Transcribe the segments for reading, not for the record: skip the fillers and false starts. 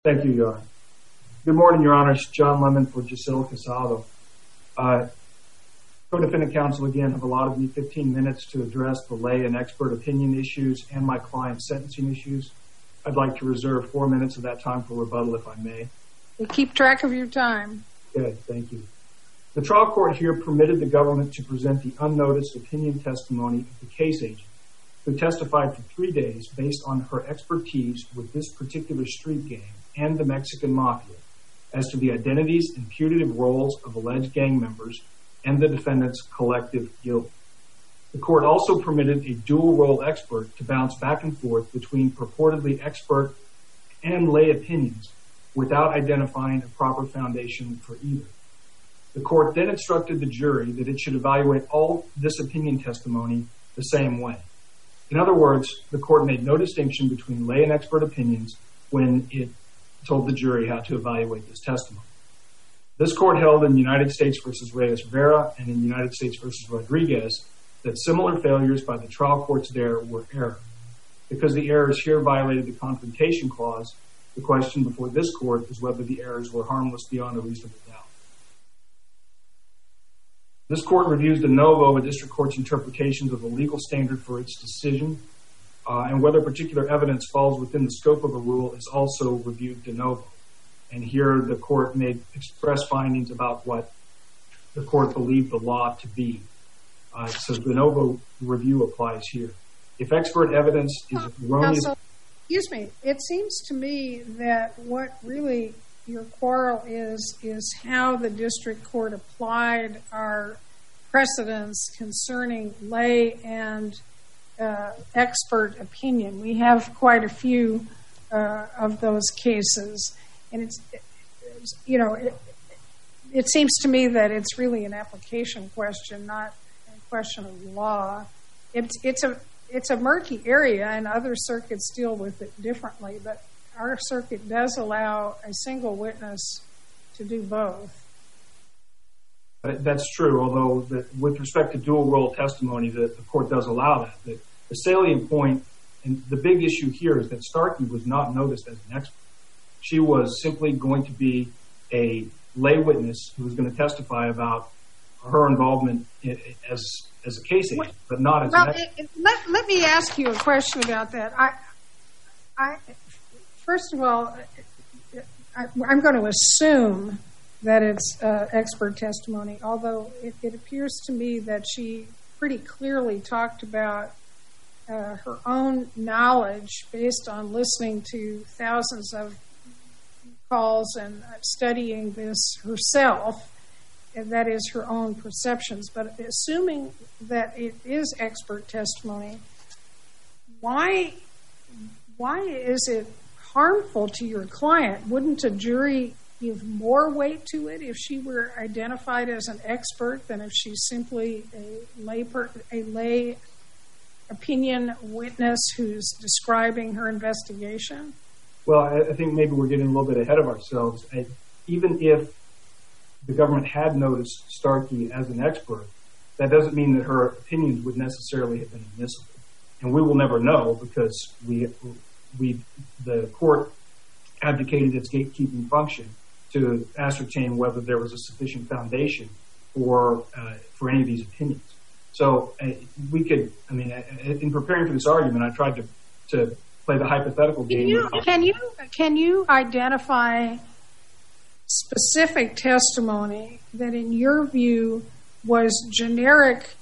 Thank you, Your Honor. Good morning, Your Honors. John Lemon for Giselle Casado. Co-defendant counsel again have allotted me 15 minutes to address the lay and expert opinion issues and my client's sentencing issues. I'd like to reserve 4 minutes of that time for rebuttal, if I may. We'll keep track of your time. Good, thank you. The trial court here permitted the government to present the unnoticed opinion testimony of the case agent, who testified for 3 days based on her expertise with this particular street gang and the Mexican Mafia as to the identities and putative roles of alleged gang members and the defendant's collective guilt. The court also permitted a dual-role expert to bounce back and forth between purportedly expert and lay opinions without identifying a proper foundation for either. The court then instructed the jury that it should evaluate all this opinion testimony the same way. In other words, the court made no distinction between lay and expert opinions when it told the jury how to evaluate this testimony. This court held in United States v. Reyes-Vera and in United States v. Rodriguez that similar failures by the trial courts there were error. Because the errors here violated the Confrontation Clause, the question before this court is whether the errors were harmless beyond a reasonable doubt. This court reviews de novo a district court's interpretations of the legal standard for its decision, and whether particular evidence falls within the scope of a rule is also reviewed de novo. And here the court made express findings about what the court believed the law to be. So de novo review applies here. If expert evidence is erroneous... Excuse me. It seems to me that what really your quarrel is how the district court applied our precedents concerning lay and expert opinion. We have quite a few of those cases. And it seems to me that it's really an application question, not a question of law. It's a murky area, and other circuits deal with it differently. But our circuit does allow a single witness to do both. That's true, although with respect to dual role testimony, the court does allow that. The salient point and the big issue here is that Starkey was not noticed as an expert. She was simply going to be a lay witness who was going to testify about her involvement as a case agent, but not as an expert. Let me ask you a question about that. First of all, I'm going to assume that it's expert testimony, although it appears to me that she pretty clearly talked about her own knowledge based on listening to thousands of calls and studying this herself, and that is her own perceptions. But assuming that it is expert testimony, why is it harmful to your client? Wouldn't a jury give more weight to it if she were identified as an expert than if she's simply a lay opinion witness who's describing her investigation? Well, I think maybe we're getting a little bit ahead of ourselves. Even if the government had noticed Starkey as an expert, that doesn't mean that her opinions would necessarily have been admissible. And we will never know because the court advocated its gatekeeping function to ascertain whether there was a sufficient foundation for any of these opinions. So in preparing for this argument, I tried to play the hypothetical game. Can you identify specific testimony that, in your view, was generic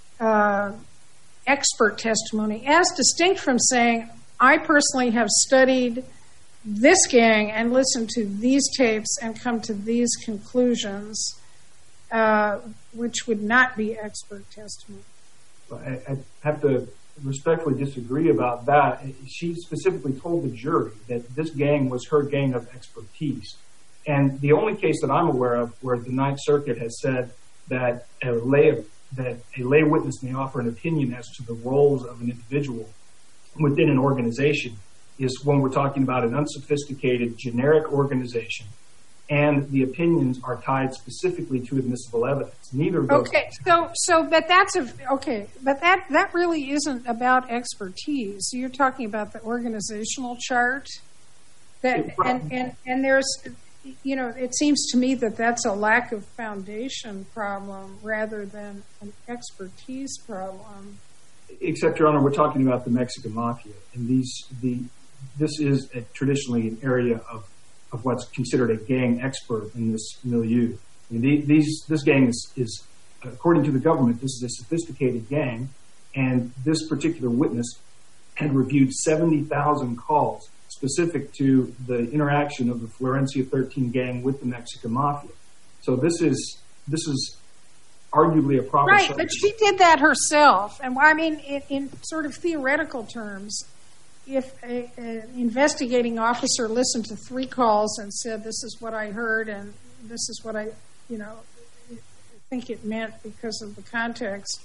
expert testimony, as distinct from saying, I personally have studied this gang and listened to these tapes and come to these conclusions, which would not be expert testimony? I have to respectfully disagree about that. She specifically told the jury that this gang was her gang of expertise. And the only case that I'm aware of where the Ninth Circuit has said that a lay witness may offer an opinion as to the roles of an individual within an organization is when we're talking about an unsophisticated, generic organization, and the opinions are tied specifically to admissible evidence. Neither of those. Okay, but that really isn't about expertise. You're talking about the organizational chart. And there's, it seems to me that that's a lack of foundation problem rather than an expertise problem. Except, Your Honor, we're talking about the Mexican Mafia, and this is traditionally an area of what's considered a gang expert in this milieu. I mean, this gang is, according to the government, this is a sophisticated gang, and this particular witness had reviewed 70,000 calls specific to the interaction of the Florencia 13 gang with the Mexican Mafia. So this is arguably a proper... Right, but she did that herself. And I mean, in sort of theoretical terms, if an investigating officer listened to 3 calls and said, this is what I heard and this is what I think it meant because of the context,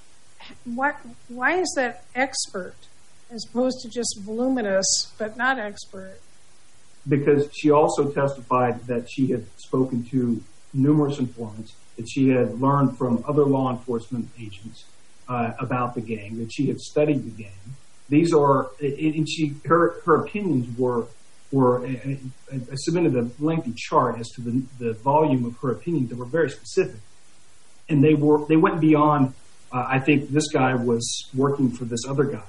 why is that expert as opposed to just voluminous but not expert? Because she also testified that she had spoken to numerous informants, that she had learned from other law enforcement agents about the gang, that she had studied the gang. These are, and her opinions were I submitted a lengthy chart as to the volume of her opinions that were very specific, and they went beyond. I think this guy was working for this other guy.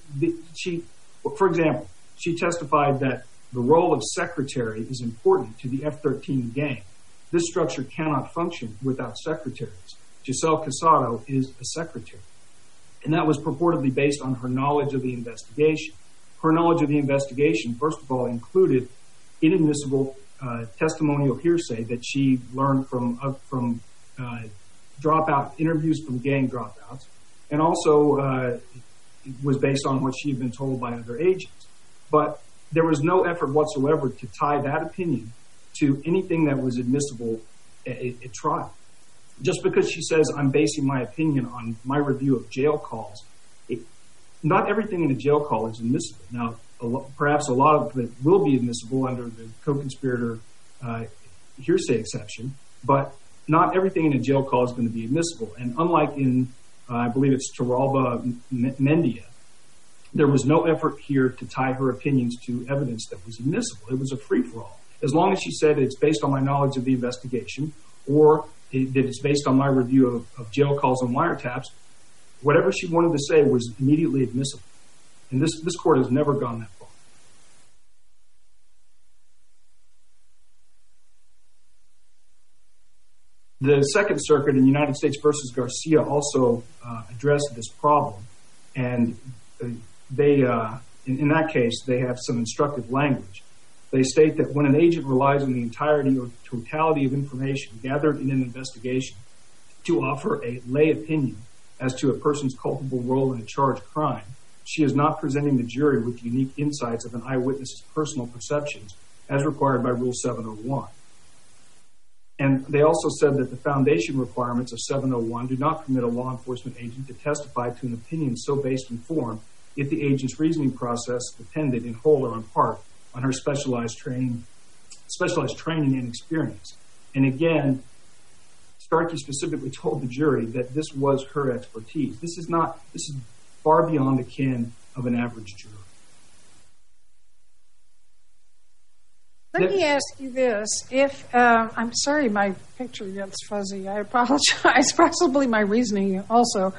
For example, she testified that the role of secretary is important to the F-13 gang. This structure cannot function without secretaries. Giselle Casado is a secretary. And that was purportedly based on her knowledge of the investigation. Her knowledge of the investigation, first of all, included inadmissible testimonial hearsay that she learned from dropout interviews from gang dropouts, and also was based on what she had been told by other agents. But there was no effort whatsoever to tie that opinion to anything that was admissible at trial. Just because she says, I'm basing my opinion on my review of jail calls, not everything in a jail call is admissible. Now, perhaps a lot of it will be admissible under the co-conspirator hearsay exception, but not everything in a jail call is going to be admissible. And unlike in, I believe it's Torralba Mendia, there was no effort here to tie her opinions to evidence that was admissible. It was a free-for-all. As long as she said it's based on my knowledge of the investigation, or that it's based on my review of jail calls and wiretaps, whatever she wanted to say was immediately admissible. And this court has never gone that far. The Second Circuit in United States v. Garcia also addressed this problem. And they, in that case, they have some instructive language. They state that when an agent relies on the entirety or totality of information gathered in an investigation to offer a lay opinion as to a person's culpable role in a charged crime, she is not presenting the jury with the unique insights of an eyewitness's personal perceptions as required by Rule 701. And they also said that the foundation requirements of 701 do not permit a law enforcement agent to testify to an opinion so based in form if the agent's reasoning process depended in whole or in part on her specialized training and experience. And again, Starkey specifically told the jury that this was her expertise. This is far beyond the kin of an average juror. Let me ask you this. If I'm sorry my picture gets fuzzy. I apologize. Possibly my reasoning also.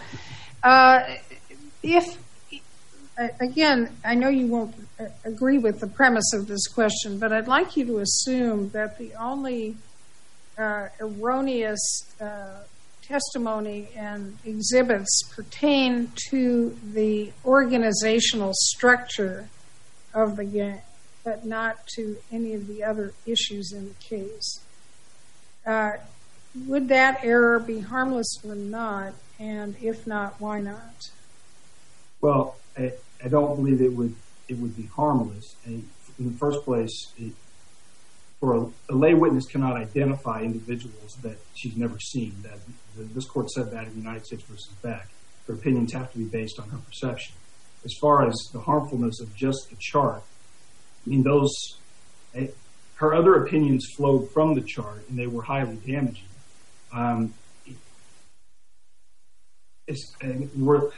Again, I know you won't agree with the premise of this question, but I'd like you to assume that the only erroneous testimony and exhibits pertain to the organizational structure of the gang, but not to any of the other issues in the case. Would that error be harmless or not? And if not, why not? Well, I don't believe it would be harmless. In the first place, for a lay witness cannot identify individuals that she's never seen. This court said that in United States v. Beck. Her opinions have to be based on her perception. As far as the harmfulness of just the chart, I mean, her other opinions flowed from the chart, and they were highly damaging.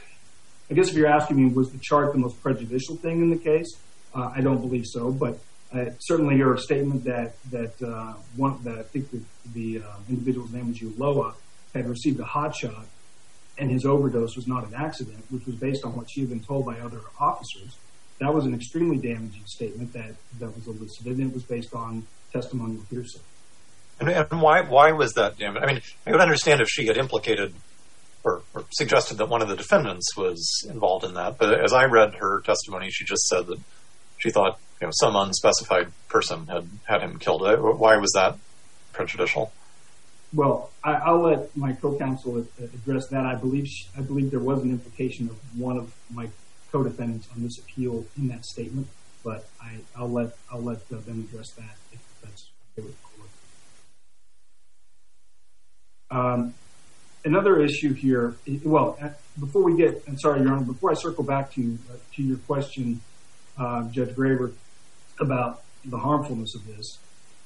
I guess if you're asking me, was the chart the most prejudicial thing in the case? I don't believe so, but Certainly your statement that I think the individual's name was Uloa had received a hot shot and his overdose was not an accident, which was based on what she had been told by other officers. That was an extremely damaging statement that was elicited, and it was based on testimonial hearsay. And why was that damage? I mean, I would understand if she had implicated or suggested that one of the defendants was involved in that, but as I read her testimony, she just said that she thought some unspecified person had him killed. Why was that prejudicial? Well, I'll let my co-counsel address that. I believe there was an implication of one of my co-defendants on this appeal in that statement, but I'll let them address that if that's okay with the court. Another issue here. Well, before I circle back to your question, Judge Graber, about the harmfulness of this.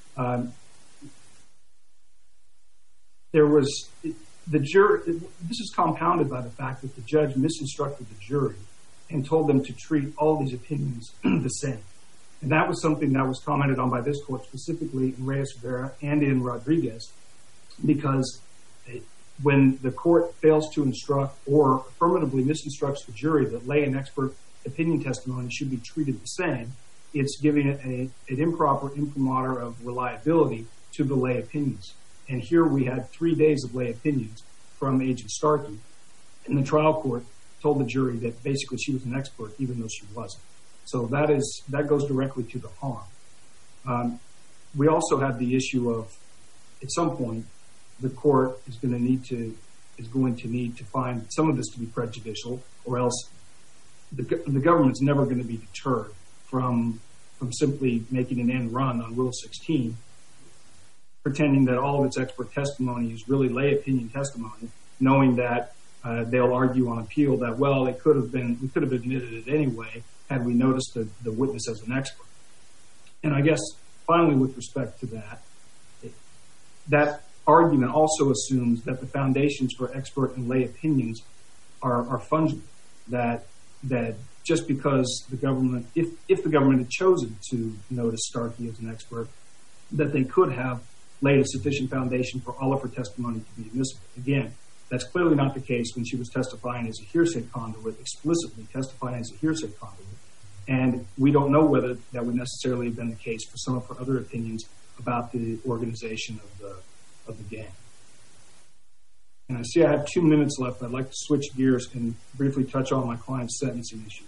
There was the jury. This is compounded by the fact that the judge misinstructed the jury and told them to treat all these opinions the same. And that was something that was commented on by this court, specifically in Reyes-Rivera and in Rodriguez, because when the court fails to instruct or affirmatively misinstructs the jury that lay and expert opinion testimony should be treated the same, it's giving it an improper imprimatur of reliability to the lay opinions. And here we had 3 days of lay opinions from Agent Starkey, and the trial court told the jury that basically she was an expert, even though she wasn't. So that goes directly to the harm. We also have the issue of, at some point, the court is going to need to find some of this to be prejudicial, or else the government's never going to be deterred from simply making an end run on Rule 16, pretending that all of its expert testimony is really lay opinion testimony, knowing that they'll argue on appeal that, well, we could have admitted it anyway had we noticed the witness as an expert. And I guess finally, with respect to that argument also assumes that the foundations for expert and lay opinions are fungible, that just because the government, if the government had chosen to notice Starkey as an expert, that they could have laid a sufficient foundation for all of her testimony to be admissible. Again, that's clearly not the case when she was testifying as a hearsay conduit, explicitly testifying as a hearsay conduit. And we don't know whether that would necessarily have been the case for some of her other opinions about the organization of the gang. And I see I have 2 minutes left. I'd like to switch gears and briefly touch on my client's sentencing issues.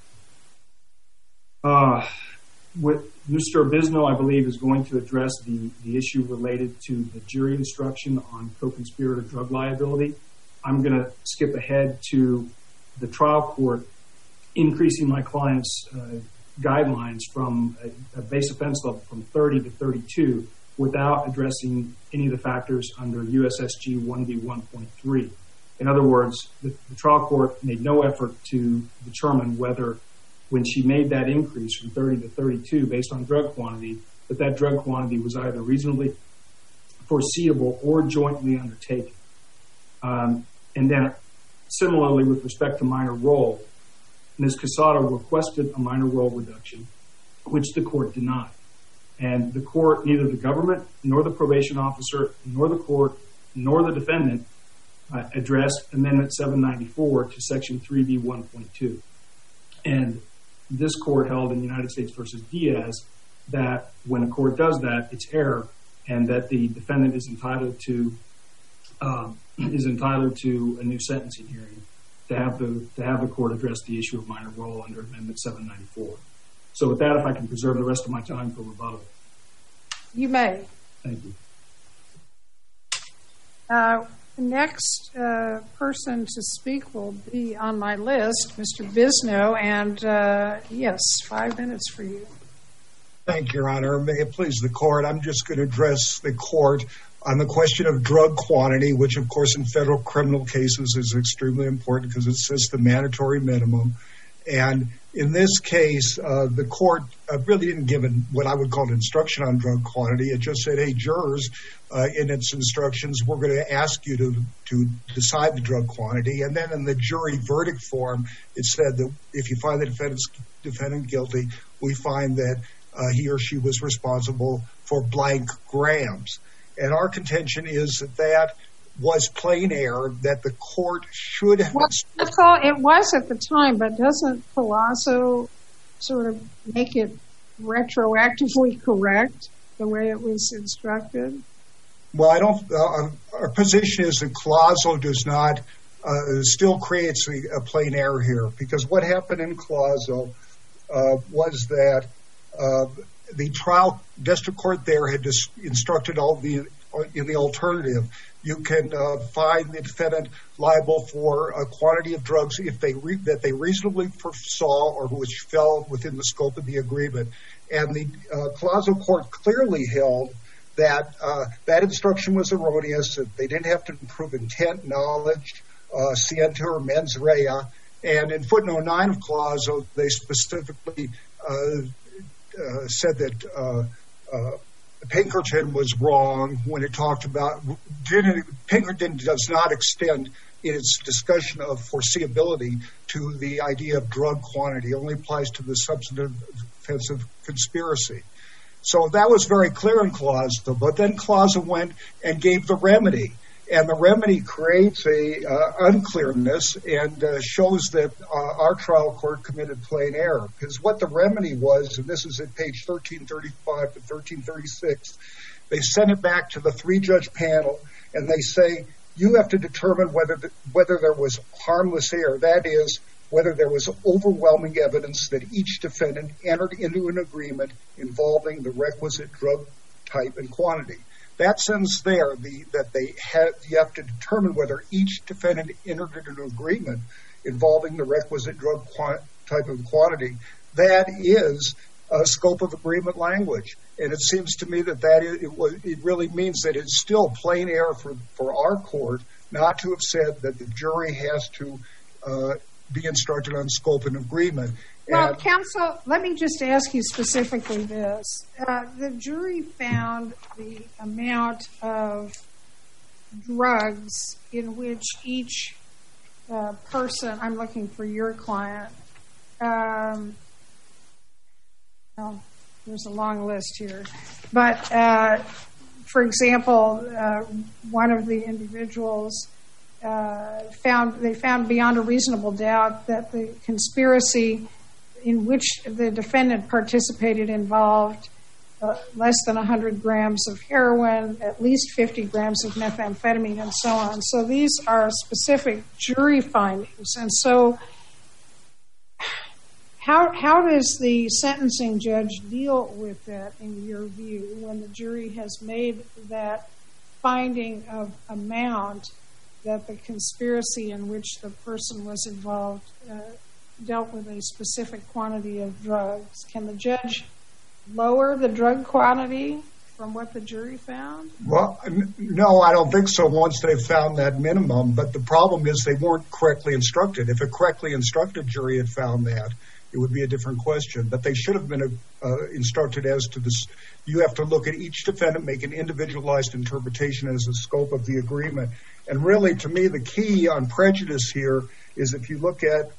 Mr. Obisno, I believe, is going to address the issue related to the jury instruction on co-conspirator drug liability. I'm going to skip ahead to the trial court increasing my client's guidelines from a base offense level from 30 to 32 without addressing any of the factors under USSG 1B1.3. In other words, the trial court made no effort to determine whether, when she made that increase from 30 to 32 based on drug quantity, that drug quantity was either reasonably foreseeable or jointly undertaken. And then similarly, with respect to minor role, Ms. Casado requested a minor role reduction, which the court denied. And the court, neither the government, nor the probation officer, nor the court, nor the defendant addressed Amendment 794 to Section 3B1.2. And this court held in United States v. Diaz that when a court does that, it's error, and that the defendant is entitled to a new sentencing hearing to have the court address the issue of minor role under Amendment 794. So with that, if I can preserve the rest of my time for rebuttal. You may. Thank you. The next person to speak will be on my list, Mr. Bisno, and yes, 5 minutes for you. Thank you, Your Honor. May it please the court, I'm just going to address the court on the question of drug quantity, which, of course, in federal criminal cases is extremely important because it says the mandatory minimum. And in this case, the court really didn't give what I would call an instruction on drug quantity. It just said, hey, jurors, in its instructions, we're going to ask you to decide the drug quantity. And then in the jury verdict form, it said that if you find the defendant guilty, we find that he or she was responsible for blank grams. And our contention is that was plain error, that the court should have... It was at the time, but doesn't Palazzo sort of make it retroactively correct the way it was instructed? Well, our position is that Palazzo does not, still creates a plain error here, because what happened in Palazzo was that the trial district court there had instructed in the alternative. You can find the defendant liable for a quantity of drugs that they reasonably foresaw or which fell within the scope of the agreement. And the Palazzo court clearly held that that instruction was erroneous, that they didn't have to prove intent, knowledge, scienter, or mens rea. And in footnote 9 of Palazzo, they specifically said that Pinkerton was wrong when it talked about... Pinkerton does not extend in its discussion of foreseeability to the idea of drug quantity. It only applies to the substantive offense of conspiracy. So that was very clear in Palazzo, but then Palazzo went and gave the remedy. And the remedy creates a unclearness and shows that our trial court committed plain error. Because what the remedy was, and this is at page 1335 to 1336, they sent it back to the 3-judge panel, and they say, you have to determine whether there was harmless error. That is, whether there was overwhelming evidence that each defendant entered into an agreement involving the requisite drug type and quantity. That sentence there, you have to determine whether each defendant entered into an agreement involving the requisite drug type and quantity. That is a scope of agreement language. And it seems to me that it really means that it's still plain error for our court not to have said that the jury has to be instructed on scope and agreement. Well, counsel, let me just ask you specifically this. The jury found the amount of drugs in which each person, I'm looking for your client, well, there's a long list here, but for example, one of the individuals found beyond a reasonable doubt that the conspiracy in which the defendant participated involved less than 100 grams of heroin, at least 50 grams of methamphetamine, and so on. So these are specific jury findings. And so how does the sentencing judge deal with that, in your view, when the jury has made that finding of amount that the conspiracy in which the person was involved dealt with a specific quantity of drugs? Can the judge lower the drug quantity from what the jury found? Well, no, I don't think so once they've found that minimum. But the problem is they weren't correctly instructed. If a correctly instructed jury had found that, it would be a different question. But they should have been instructed as to this. You have to look at each defendant, make an individualized interpretation as the scope of the agreement. And really, to me, the key on prejudice here is if you look at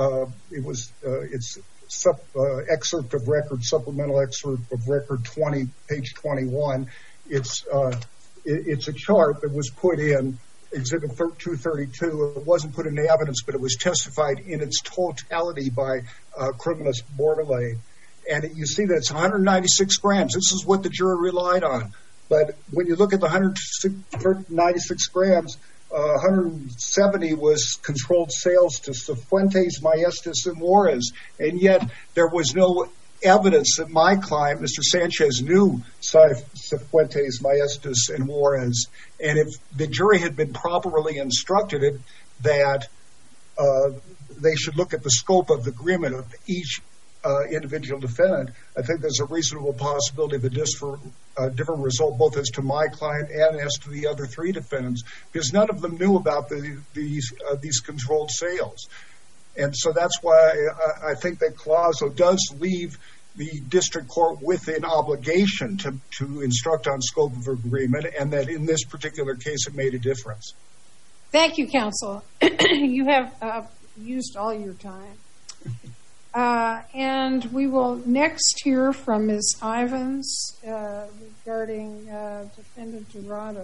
excerpt of record, supplemental excerpt of record 20, page 21. It's a chart that was put in Exhibit 232. It wasn't put into evidence, but it was testified in its totality by criminalist Bordelais. And you see that it's 196 grams. This is what the jury relied on. But when you look at the 196 grams, 170 was controlled sales to Cifuentes, Maestas, and Juarez. And yet there was no evidence that my client, Mr. Sanchez, knew Cifuentes, Maestas, and Juarez. And if the jury had been properly instructed that they should look at the scope of the agreement of each individual defendant, I think there's a reasonable possibility of a different result, both as to my client and as to the other three defendants, because none of them knew about these controlled sales. And so that's why I think that clause does leave the district court with an obligation to instruct on scope of agreement, and that in this particular case it made a difference. Thank you, counsel. You have used all your time. And we will next hear from Ms. Ivins regarding Defendant Dorado.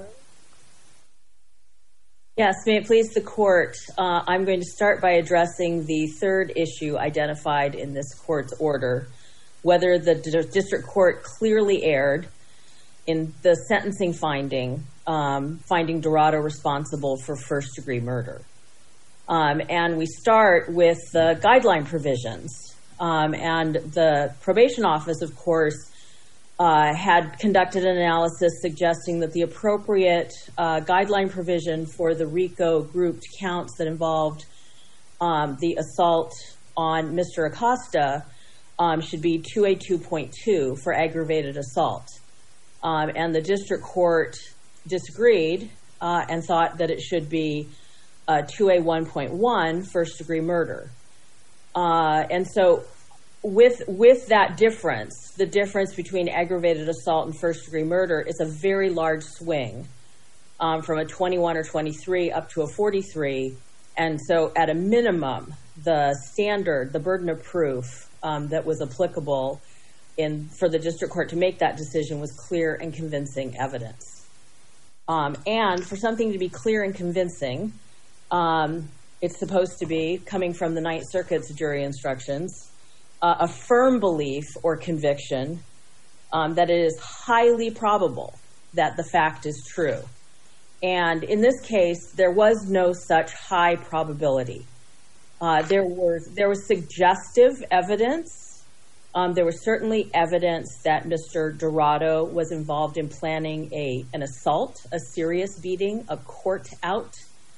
Yes, may it please the court. I'm going to start by addressing the third issue identified in this court's order, whether the district court clearly erred in the sentencing finding Dorado responsible for first-degree murder. And we start with the guideline provisions. And the probation office, of course, had conducted an analysis suggesting that the appropriate guideline provision for the RICO grouped counts that involved the assault on Mr. Acosta should be 2A2.2 for aggravated assault. And the district court disagreed and thought that it should be 2A1.1 first-degree murder. And so with that difference, the difference between aggravated assault and first-degree murder is a very large swing from a 21 or 23 up to a 43. And so at a minimum, the standard, the burden of proof that was applicable for the district court to make that decision was clear and convincing evidence. And for something to be clear and convincing, it's supposed to be, coming from the Ninth Circuit's jury instructions, a firm belief or conviction that it is highly probable that the fact is true. And in this case, there was no such high probability. There was suggestive evidence. There was certainly evidence that Mr. Dorado was involved in planning an assault, a serious beating, a court out.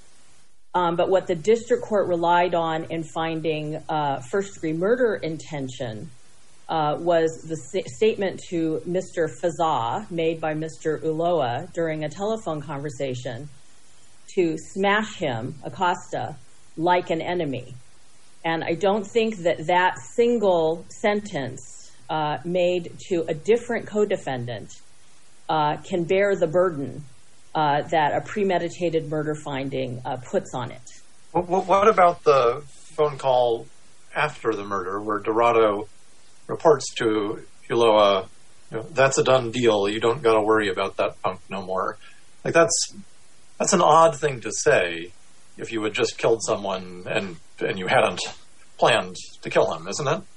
But what the district court relied on in finding first-degree murder intention was the statement to Mr. Fazah made by Mr. Ulloa during a telephone conversation to smash him, Acosta, like an enemy. And I don't think that single sentence made to a different co-defendant can bear the burden that a premeditated murder finding puts on it. What about the phone call after the murder where Dorado reports to Ulloa, that's a done deal, you don't got to worry about that punk no more? Like that's an odd thing to say if you had just killed someone and you hadn't planned to kill him, isn't it?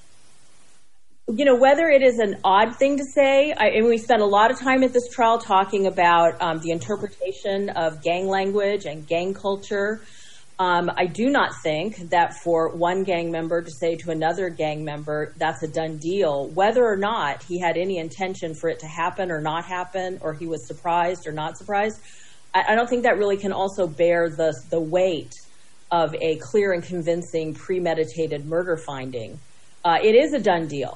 Whether it is an odd thing to say, and we spent a lot of time at this trial talking about the interpretation of gang language and gang culture. I do not think that for one gang member to say to another gang member, that's a done deal, whether or not he had any intention for it to happen or not happen, or he was surprised or not surprised. I don't think that really can also bear the weight of a clear and convincing premeditated murder finding. It is a done deal.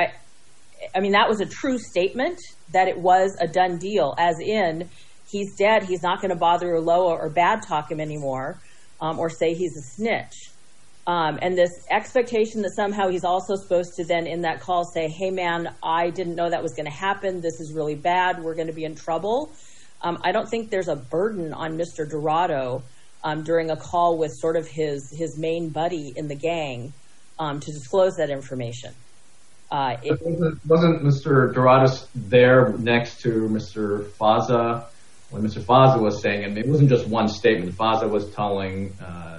I mean, that was a true statement that it was a done deal, as in he's dead, he's not going to bother Ulloa or bad talk him anymore, or say he's a snitch. And this expectation that somehow he's also supposed to then in that call say, hey man, I didn't know that was going to happen, this is really bad, we're going to be in trouble. I don't think there's a burden on Mr. Dorado during a call with sort of his main buddy in the gang to disclose that information. Wasn't Mr. Dorado there next to Mr. Fazah when Mr. Fazah was saying, and it wasn't just one statement, Fazah was telling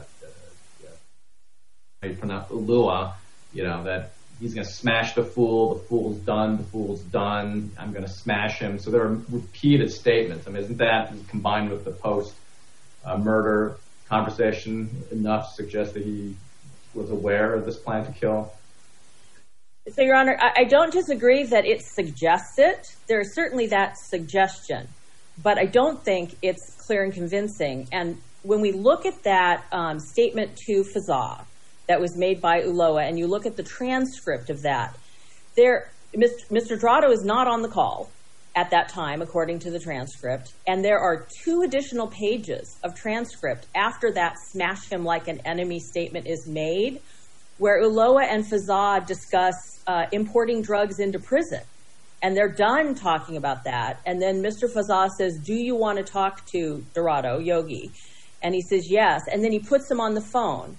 Ulloa, that he's going to smash the fool's done, I'm going to smash him. So there are repeated statements. I mean, isn't that combined with the post-murder conversation enough to suggest that he was aware of this plan to kill? So, Your Honor, I don't disagree that it suggests it. There is certainly that suggestion, but I don't think it's clear and convincing. And when we look at that statement to Fazah that was made by Ulloa, and you look at the transcript of that, Mr. Dorado is not on the call at that time, according to the transcript, and there are 2 additional pages of transcript after that smash him like an enemy statement is made, where Ulloa and Fazah discuss importing drugs into prison. And they're done talking about that. And then Mr. Fazah says, do you want to talk to Dorado, Yogi? And he says, yes. And then he puts him on the phone.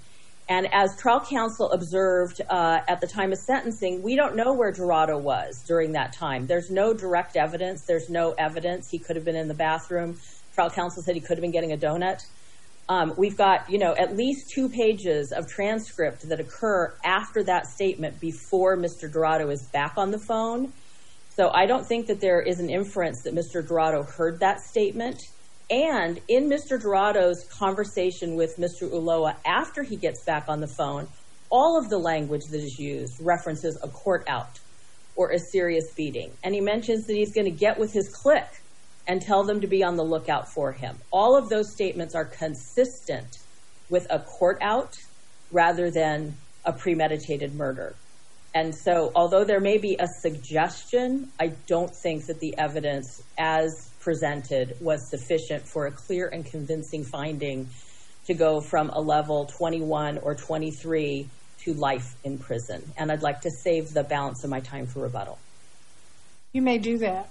And as trial counsel observed at the time of sentencing, we don't know where Jurado was during that time. There's no direct evidence. There's no evidence. He could have been in the bathroom. Trial counsel said he could have been getting a donut. We've got, at least 2 pages of transcript that occur after that statement before Mr. Jurado is back on the phone. So I don't think that there is an inference that Mr. Jurado heard that statement. And in Mr. Jurado's conversation with Mr. Ulloa after he gets back on the phone, all of the language that is used references a court out or a serious beating. And he mentions that he's going to get with his clique and tell them to be on the lookout for him. All of those statements are consistent with a court out rather than a premeditated murder. And so although there may be a suggestion, I don't think that the evidence as presented was sufficient for a clear and convincing finding to go from a level 21 or 23 to life in prison. And I'd like to save the balance of my time for rebuttal. You may do that.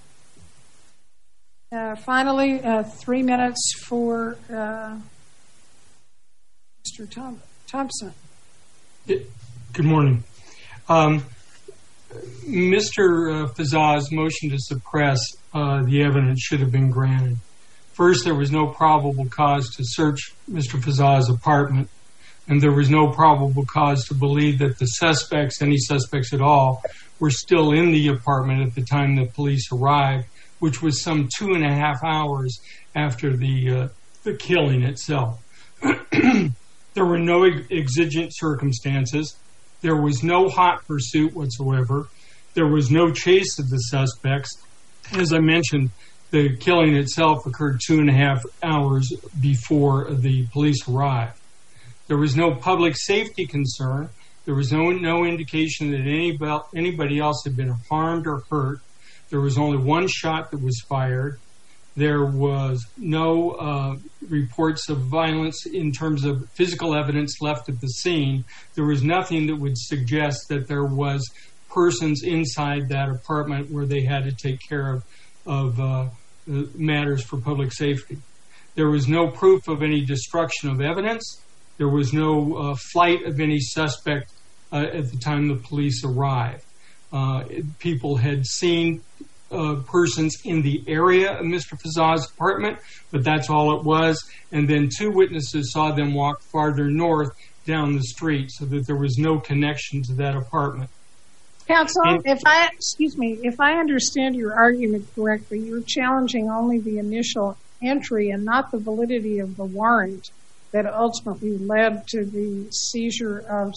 Finally, 3 minutes for Mr. Thompson. Good morning. Mr. Fazaz's motion to suppress the evidence should have been granted. First, there was no probable cause to search Mr. Fazaz's apartment, and there was no probable cause to believe that the suspects, any suspects at all, were still in the apartment at the time the police arrived, which was some 2.5 hours after the killing itself. There were no exigent circumstances. There was no hot pursuit whatsoever. There was no chase of the suspects. As I mentioned, the killing itself occurred 2.5 hours before the police arrived. There was no public safety concern. There was no indication that anybody else had been harmed or hurt. There was only one shot that was fired. There was no reports of violence in terms of physical evidence left at the scene. There was nothing that would suggest that there was persons inside that apartment where they had to take care of matters for public safety. There was no proof of any destruction of evidence. There was no flight of any suspect at the time the police arrived. People had seen persons in the area of Mr. Fazaz's apartment, but that's all it was. And then 2 witnesses saw them walk farther north down the street, so that there was no connection to that apartment. Counsel, if I understand your argument correctly, you're challenging only the initial entry and not the validity of the warrant that ultimately led to the seizure of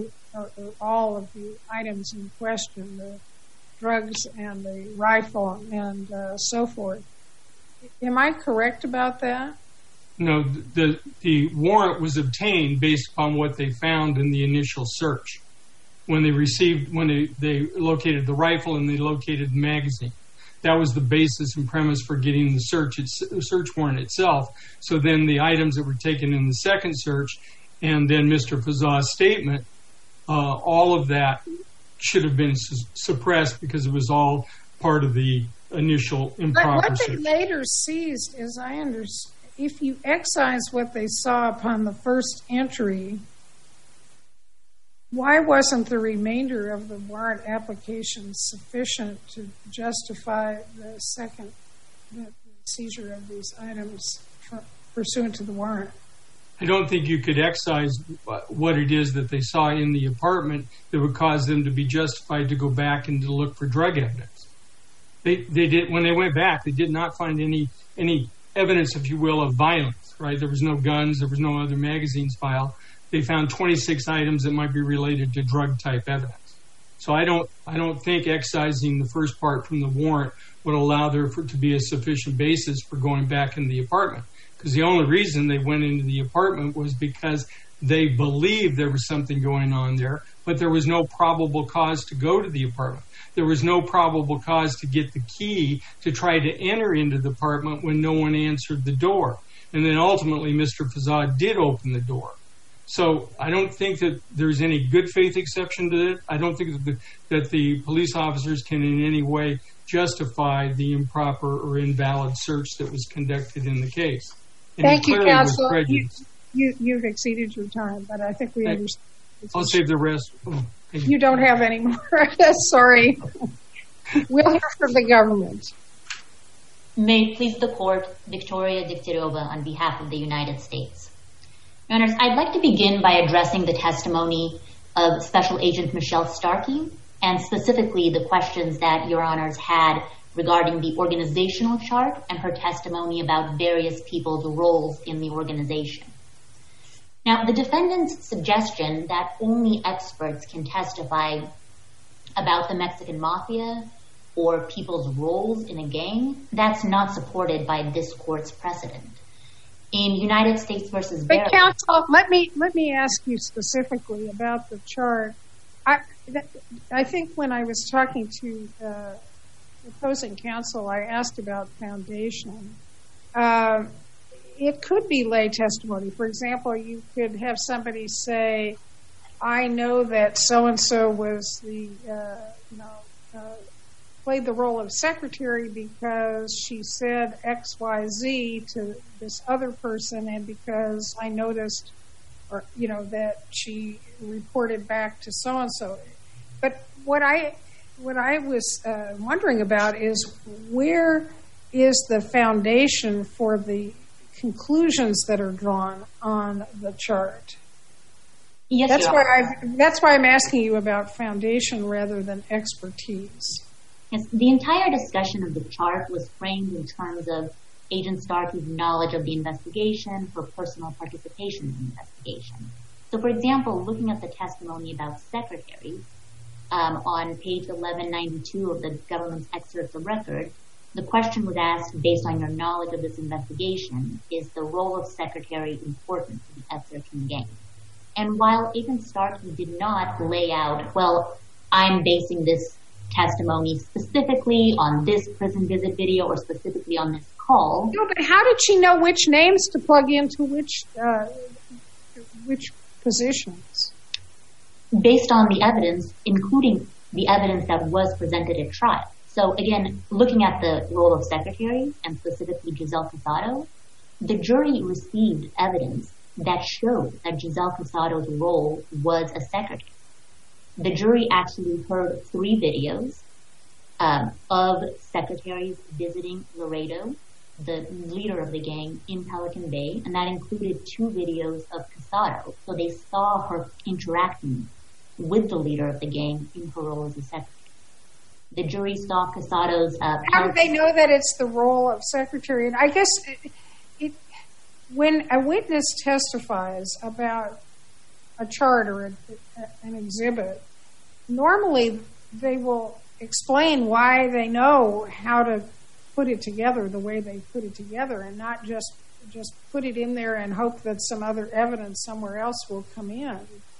all of the items in question, the drugs and the rifle and so forth. Am I correct about that? No, the warrant was obtained based upon what they found in the initial search. When they located the rifle and they located the magazine. That was the basis and premise for getting the search warrant itself. So then the items that were taken in the second search and then Mr. Fazaz's statement, all of that should have been suppressed because it was all part of the initial improper search. What they later seized, as I understand, if you excise what they saw upon the first entry, why wasn't the remainder of the warrant application sufficient to justify the second seizure of these items pursuant to the warrant? I don't think you could excise what it is that they saw in the apartment that would cause them to be justified to go back and to look for drug evidence. They did, when they went back, they did not find any evidence, if you will, of violence, right? There was no guns, there was no other magazines filed. They found 26 items that might be related to drug-type evidence. So I don't think excising the first part from the warrant would allow there to be a sufficient basis for going back in the apartment. Because the only reason they went into the apartment was because they believed there was something going on there, but there was no probable cause to go to the apartment. There was no probable cause to get the key to try to enter into the apartment when no one answered the door. And then ultimately, Mr. Fazaz did open the door. So I don't think that there's any good faith exception to it. I don't think that the police officers can in any way justify the improper or invalid search that was conducted in the case. And Thank you, counsel. You've exceeded your time, but I think we understand. I'll save the rest. You don't have any more. Sorry. We'll hear from the government. May it please the Court, Victoria Degtyaryova on behalf of the United States. Your Honors, I'd like to begin by addressing the testimony of Special Agent Michelle Starkey, and specifically the questions that Your Honors had regarding the organizational chart and her testimony about various people's roles in the organization. Now, the defendant's suggestion that only experts can testify about the Mexican mafia or people's roles in a gang, that's not supported by this court's precedent. In United States versus But counsel, let me ask you specifically about the chart. I think when I was talking to opposing counsel, I asked about foundation. It could be lay testimony. For example, you could have somebody say, I know that so-and-so was played the role of secretary because she said X, Y, Z to this other person, and because I noticed, that she reported back to so-and-so. But what I was wondering about is, where is the foundation for the conclusions that are drawn on the chart? Yes, that's why I'm asking you about foundation rather than expertise. Yes, the entire discussion of the chart was framed in terms of Agent Starkey's knowledge of the investigation, her personal participation in the investigation. So, for example, looking at the testimony about secretaries, on page 1192 of the government's excerpts of record, the question was asked, based on your knowledge of this investigation, is the role of secretary important to the F-13 gang? And while Agent Starkey did not lay out, well, I'm basing this testimony specifically on this prison visit video or specifically on this call. No, but how did she know which names to plug into which positions? Based on the evidence, including the evidence that was presented at trial. So again, looking at the role of secretary, and specifically Giselle Casado, the jury received evidence that showed that Giselle Casado's role was a secretary. The jury actually heard 3 videos of secretaries visiting Laredo, the leader of the gang, in Pelican Bay, and that included 2 videos of Casado. So they saw her interacting with the leader of the gang in her role as a secretary. The jury saw Casado's... How do they know that it's the role of secretary? And I guess when a witness testifies about a chart or an exhibit, normally they will explain why they know how to put it together the way they put it together, and not just put it in there and hope that some other evidence somewhere else will come in.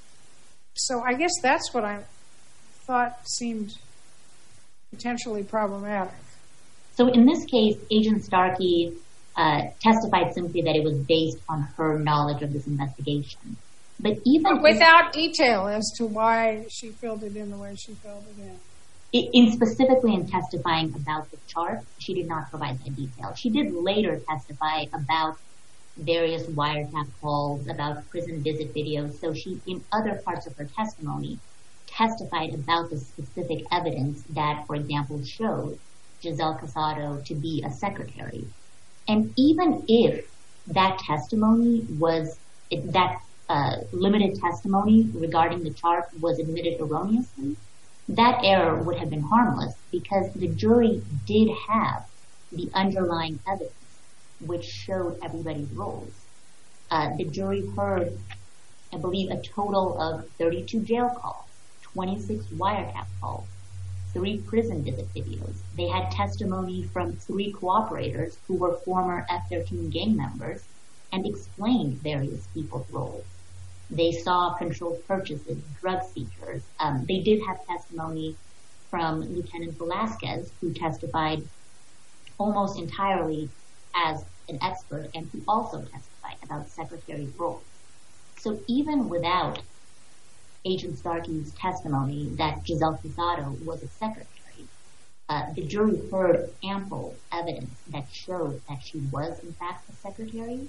So I guess that's what I thought seemed potentially problematic. So in this case, Agent Starkey testified simply that it was based on her knowledge of this investigation. But even without detail as to why she filled it in the way she filled it in. Specifically in testifying about the chart, she did not provide that detail. She did later testify about various wiretap calls, about prison visit videos. So she, in other parts of her testimony, testified about the specific evidence that, for example, showed Giselle Casado to be a secretary. And even if that testimony was, that limited testimony regarding the chart was admitted erroneously, that error would have been harmless because the jury did have the underlying evidence which showed everybody's roles. The jury heard, I believe, a total of 32 jail calls, 26 wiretap calls, 3 prison visit videos. They had testimony from 3 cooperators who were former F-13 gang members and explained various people's roles. They saw controlled purchases, drug seekers. They did have testimony from Lieutenant Velasquez, who testified almost entirely as an expert and who also testified about Secretary's roles. So even without Agent Starkey's testimony that Giselle Casado was a secretary, the jury heard ample evidence that showed that she was in fact a secretary.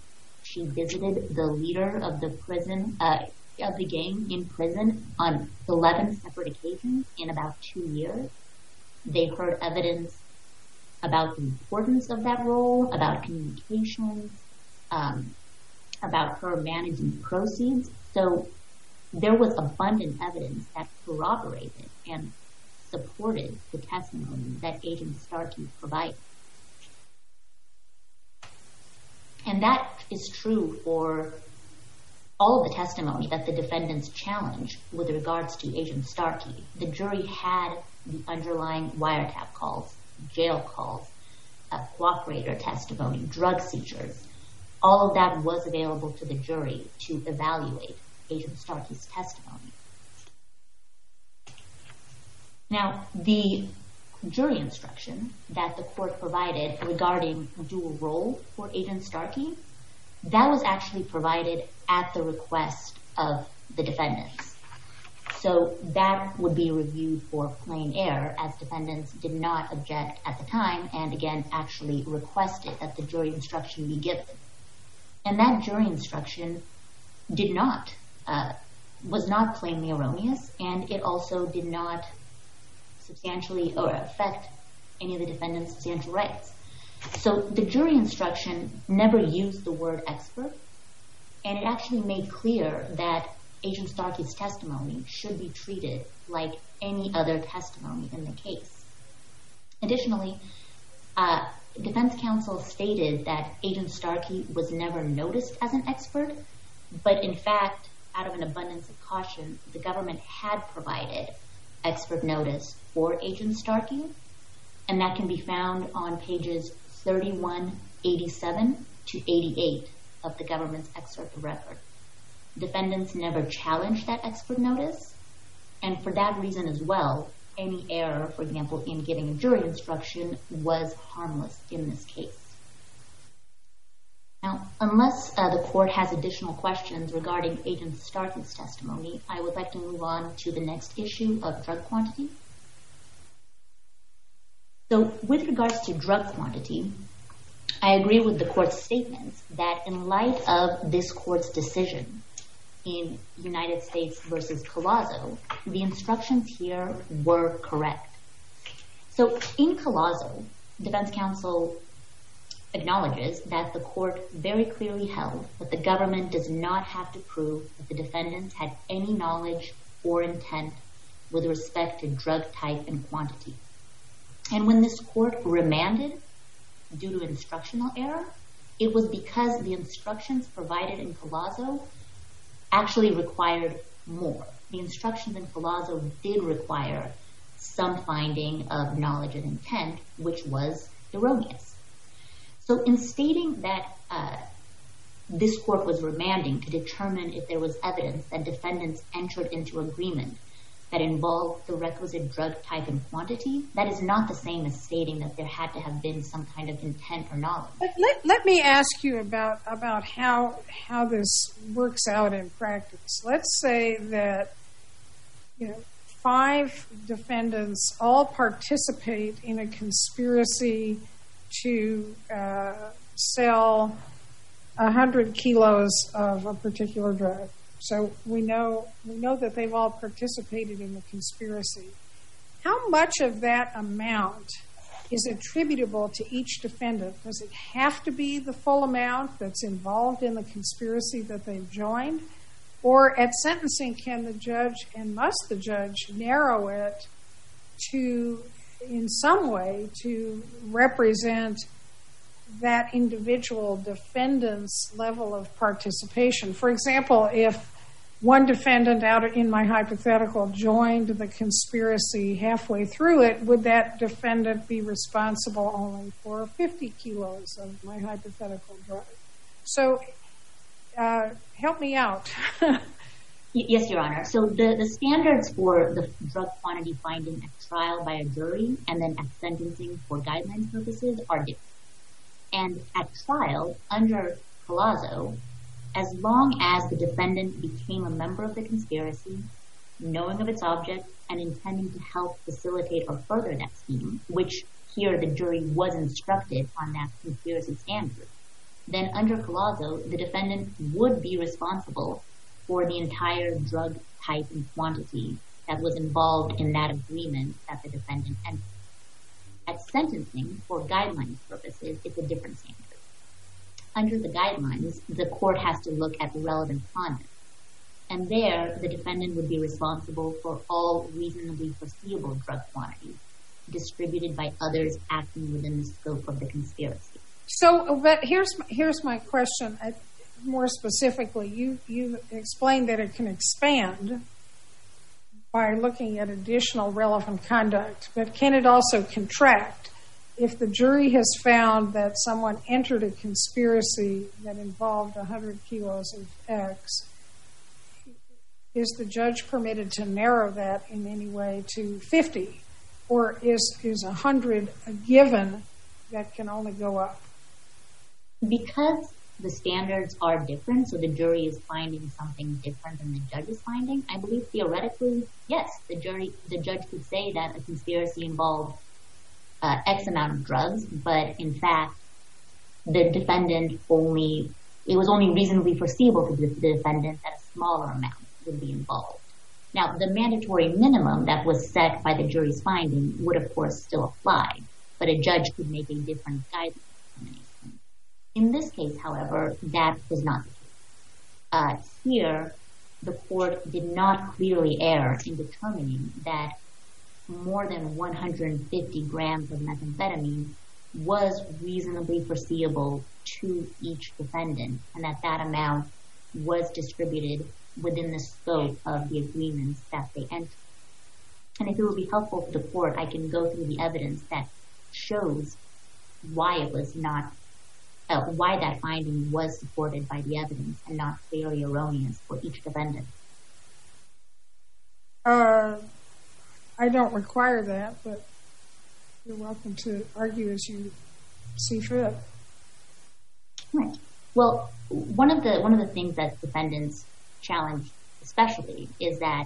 she visited the leader of the prison, of the gang in prison on 11 separate occasions in about 2 years. They heard evidence about the importance of that role, about communications, about her managing proceeds. So there was abundant evidence that corroborated and supported the testimony that Agent Starkey provided. And that is true for all of the testimony that the defendants challenged with regards to Agent Starkey. The jury had the underlying wiretap calls, jail calls, cooperator testimony, drug seizures. All of that was available to the jury to evaluate Agent Starkey's testimony. Now, the jury instruction that the court provided regarding dual role for Agent Starkey, that was actually provided at the request of the defendants. So that would be reviewed for plain error, as defendants did not object at the time and again actually requested that the jury instruction be given. And that jury instruction was not plainly erroneous, and it also did not substantially or affect any of the defendants' substantial rights. So the jury instruction never used the word expert, and it actually made clear that Agent Starkey's testimony should be treated like any other testimony in the case. Additionally, defense counsel stated that Agent Starkey was never noticed as an expert, but in fact, out of an abundance of caution, the government had provided expert notice for Agent Starkey, and that can be found on pages 3187 to 88 of the government's excerpt of record. Defendants never challenged that expert notice, and for that reason as well, any error, for example, in giving a jury instruction was harmless in this case. Now, unless the court has additional questions regarding Agent Starkey's testimony, I would like to move on to the next issue of drug quantity. So, with regards to drug quantity, I agree with the court's statements that in light of this court's decision in United States versus Collazo, the instructions here were correct. So, in Collazo, defense counsel acknowledges that the court very clearly held that the government does not have to prove that the defendants had any knowledge or intent with respect to drug type and quantity. And when this court remanded due to instructional error, it was because the instructions provided in Collazo actually required more. The instructions in Collazo did require some finding of knowledge and intent, which was erroneous. So in stating that this court was remanding to determine if there was evidence that defendants entered into agreement that involved the requisite drug type and quantity, that is not the same as stating that there had to have been some kind of intent or knowledge. Let me ask you about how this works out in practice. Let's say that 5 defendants all participate in a conspiracy to sell 100 kilos of a particular drug. So we know that they've all participated in the conspiracy. How much of that amount is attributable to each defendant? Does it have to be the full amount that's involved in the conspiracy that they've joined? Or at sentencing, can the judge, and must the judge, narrow it to, in some way, to represent that individual defendant's level of participation? For example, if one defendant out in my hypothetical joined the conspiracy halfway through it, would that defendant be responsible only for 50 kilos of my hypothetical drug? So help me out. Yes, Your Honor. So the standards for the drug quantity finding at trial by a jury and then at sentencing for guidelines purposes are different. And at trial, under Collazo, as long as the defendant became a member of the conspiracy, knowing of its object, and intending to help facilitate or further that scheme, which here the jury was instructed on that conspiracy standard, then under Collazo, the defendant would be responsible for the entire drug type and quantity that was involved in that agreement that the defendant entered. At sentencing, for guidelines purposes, it's a different standard. Under the guidelines, the court has to look at the relevant conduct. And there, the defendant would be responsible for all reasonably foreseeable drug quantities distributed by others acting within the scope of the conspiracy. So, but here's my question. More specifically, you explained that it can expand by looking at additional relevant conduct, but can it also contract? If the jury has found that someone entered a conspiracy that involved 100 kilos of X, is the judge permitted to narrow that in any way to 50? Or is 100 a given that can only go up? Because the standards are different, so the jury is finding something different than the judge is finding, I believe theoretically, yes, the judge could say that a conspiracy involved X amount of drugs, but in fact, the defendant it was only reasonably foreseeable to the defendant that a smaller amount would be involved. Now, the mandatory minimum that was set by the jury's finding would, of course, still apply, but a judge could make a different guidance determination. In this case, however, that was not the case. Here, the court did not clearly err in determining that more than 150 grams of methamphetamine was reasonably foreseeable to each defendant, and that amount was distributed within the scope of the agreements that they entered. And if it would be helpful to the court, I can go through the evidence that shows why it was not, why that finding was supported by the evidence and not clearly erroneous for each defendant. I don't require that, but you're welcome to argue as you see fit. Right. Well, one of the things that defendants challenge especially is that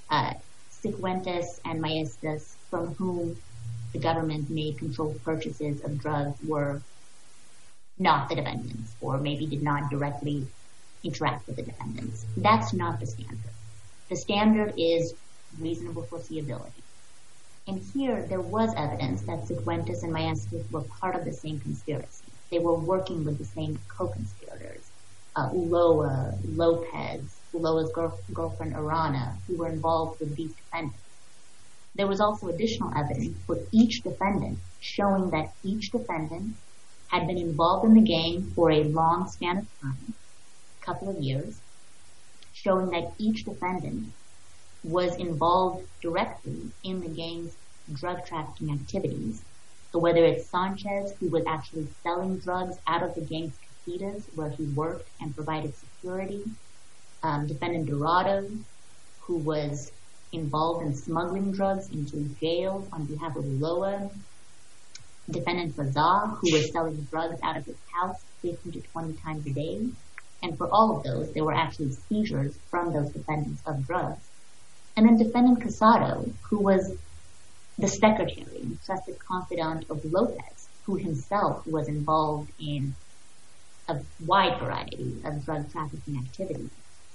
Cifuentes and Maestas, from whom the government made controlled purchases of drugs, were not the defendants, or maybe did not directly interact with the defendants. That's not the standard. The standard is reasonable foreseeability. And here, there was evidence that Cifuentes and Maestas were part of the same conspiracy. They were working with the same co-conspirators, Ulloa, Lopez, Ulloa's girlfriend Arana, who were involved with these defendants. There was also additional evidence for each defendant showing that each defendant had been involved in the gang for a long span of time, a couple of years, showing that each defendant was involved directly in the gang's drug trafficking activities. So whether it's Sanchez, who was actually selling drugs out of the gang's casitas where he worked and provided security, defendant Dorado, who was involved in smuggling drugs into jails on behalf of Ulloa, defendant Bazar, who was selling drugs out of his house 15 to 20 times a day. And for all of those, there were actually seizures from those defendants of drugs. And then defendant Casado, who was the secretary and trusted confidant of Lopez, who himself was involved in a wide variety of drug trafficking activities,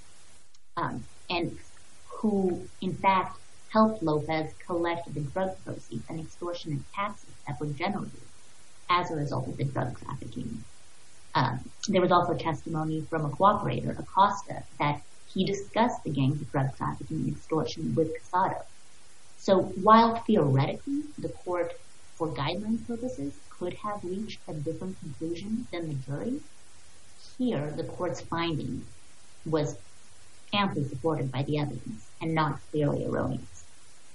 and who, in fact, helped Lopez collect the drug proceeds and extortionate taxes that were generated as a result of the drug trafficking. There was also testimony from a cooperator, Acosta, that he discussed the gang's drug trafficking and extortion with Casado. So while theoretically the court, for guideline purposes, could have reached a different conclusion than the jury, here the court's finding was amply supported by the evidence and not clearly erroneous.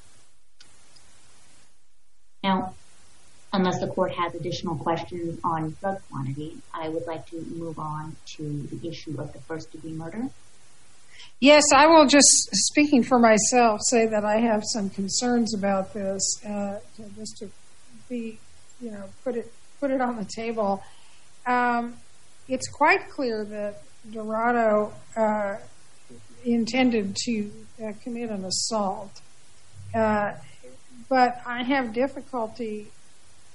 Now, unless the court has additional questions on drug quantity, I would like to move on to the issue of the first-degree murder. Yes, I will just, speaking for myself, say that I have some concerns about this, just to be, put it on the table. It's quite clear that Dorado intended to commit an assault, but I have difficulty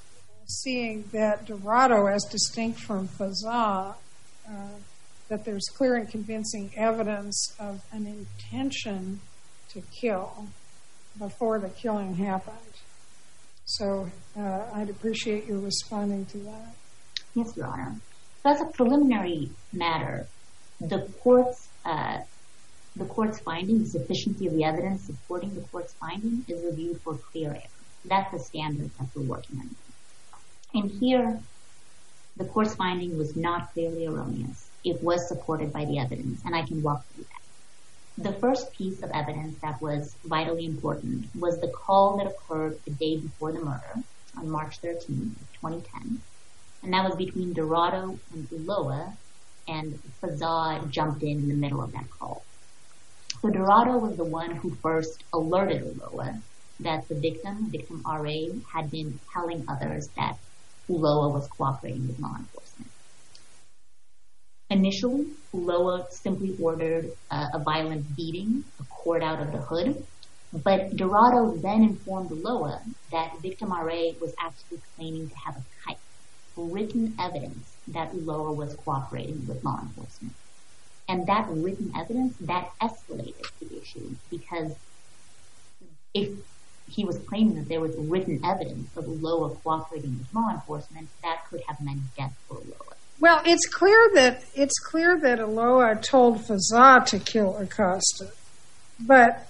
seeing that Dorado, as distinct from Fazza, that there's clear and convincing evidence of an intention to kill before the killing happened. So I'd appreciate you responding to that. Yes, Your Honor. So as a preliminary matter, the court's finding, the sufficiency of the evidence supporting the court's finding is reviewed for clear error. That's the standard that we're working on. And here, the court's finding was not clearly erroneous. It was supported by the evidence, and I can walk through that. The first piece of evidence that was vitally important was the call that occurred the day before the murder, on March 13, 2010. And that was between Dorado and Ulloa, and Fazza jumped in the middle of that call. So Dorado was the one who first alerted Ulloa that the victim R.A., had been telling others that Ulloa was cooperating with law enforcement. Initially, Ulloa simply ordered a violent beating, a cord out of the hood, but Dorado then informed Ulloa that victim R.A. was actually claiming to have a kite, written evidence that Ulloa was cooperating with law enforcement. And that written evidence, that escalated the issue, because if he was claiming that there was written evidence of Ulloa cooperating with law enforcement, that could have meant death for Ulloa. Well, it's clear that Ulloa told Fazza to kill Acosta, but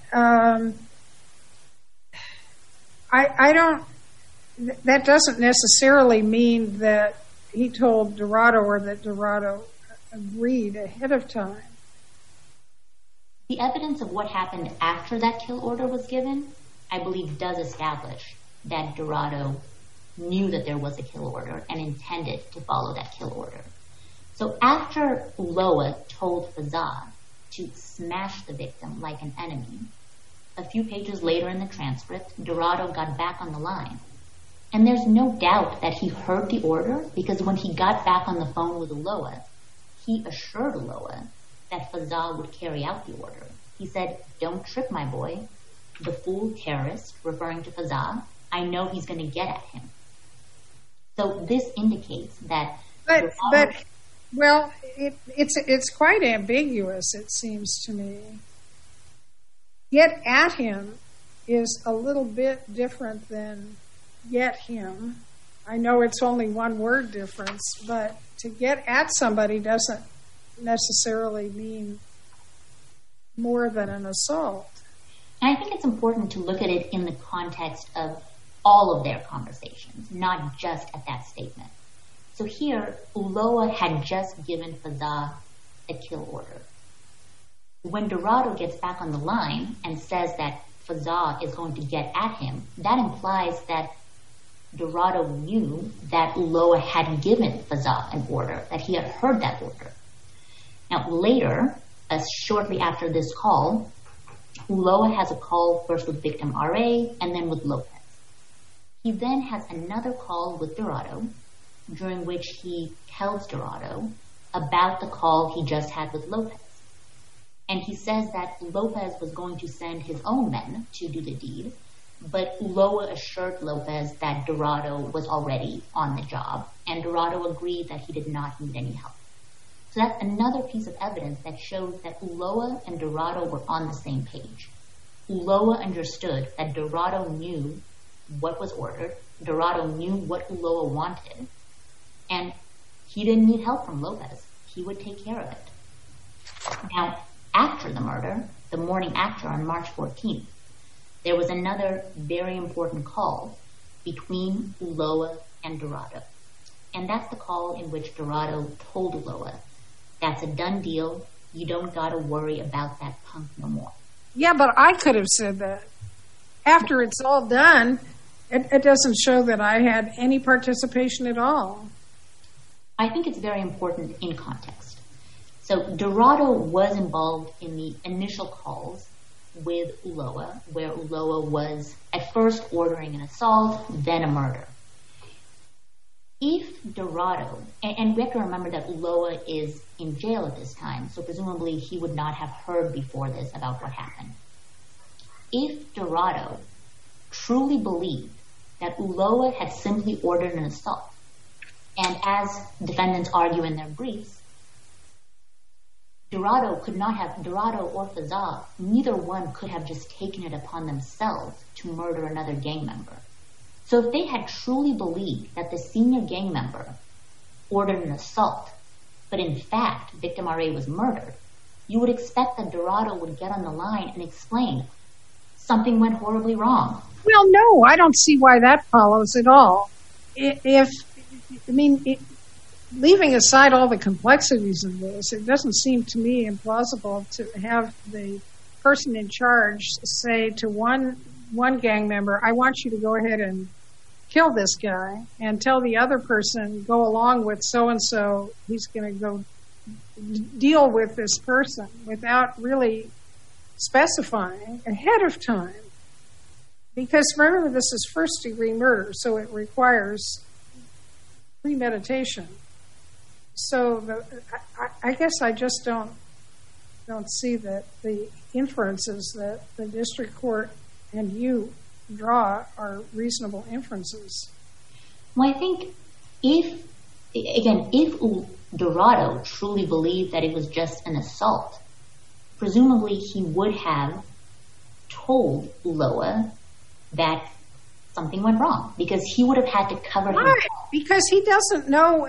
I don't. That doesn't necessarily mean that he told Dorado or that Dorado agreed ahead of time. The evidence of what happened after that kill order was given, I believe, does establish that Dorado knew that there was a kill order and intended to follow that kill order. So after Ulloa told Fazza to smash the victim like an enemy, a few pages later in the transcript, Dorado got back on the line. And there's no doubt that he heard the order, because when he got back on the phone with Ulloa, he assured Ulloa that Fazza would carry out the order. He said, "Don't trip, my boy. The fool terrorist," referring to Fazza, "I know he's going to get at him." So this indicates that... It's quite ambiguous, it seems to me. Get at him is a little bit different than get him. I know it's only one word difference, but to get at somebody doesn't necessarily mean more than an assault. And I think it's important to look at it in the context of all of their conversations, not just at that statement. So here, Ulloa had just given Fazza a kill order. When Dorado gets back on the line and says that Fazza is going to get at him, that implies that Dorado knew that Ulloa had given Fazza an order, that he had heard that order. Now later, shortly after this call, Ulloa has a call first with victim R.A. and then with Lopez. He then has another call with Dorado, during which he tells Dorado about the call he just had with Lopez. And he says that Lopez was going to send his own men to do the deed, but Ulloa assured Lopez that Dorado was already on the job, and Dorado agreed that he did not need any help. So that's another piece of evidence that shows that Ulloa and Dorado were on the same page. Ulloa understood that Dorado knew what was ordered, Dorado knew what Ulloa wanted, and he didn't need help from Lopez. He would take care of it. Now, after the murder, the morning after, on March 14th, there was another very important call between Ulloa and Dorado. And that's the call in which Dorado told Ulloa, "That's a done deal. You don't got to worry about that punk no more." Yeah, but I could have said that. After it's all done, it doesn't show that I had any participation at all. I think it's very important in context. So Dorado was involved in the initial calls with Ulloa, where Ulloa was at first ordering an assault, then a murder. If Dorado, and we have to remember that Ulloa is in jail at this time, so presumably he would not have heard before this about what happened. If Dorado truly believed that Ulloa had simply ordered an assault. And as defendants argue in their briefs, Dorado or Fazal, neither one could have just taken it upon themselves to murder another gang member. So if they had truly believed that the senior gang member ordered an assault, but in fact Victim R.A. was murdered, you would expect that Dorado would get on the line and explain something went horribly wrong. Well, no, I don't see why that follows at all. Leaving aside all the complexities of this, it doesn't seem to me implausible to have the person in charge say to one gang member, I want you to go ahead and kill this guy, and tell the other person, go along with so-and-so, he's going to go deal with this person, without really specifying ahead of time. Because remember, this is first-degree murder, so it requires premeditation. So I guess I just don't see that the inferences that the district court and you draw are reasonable inferences. Well, I think if Dorado truly believed that it was just an assault, presumably he would have told Ulloa that something went wrong, because he would have had to cover himself. Right, because he doesn't know,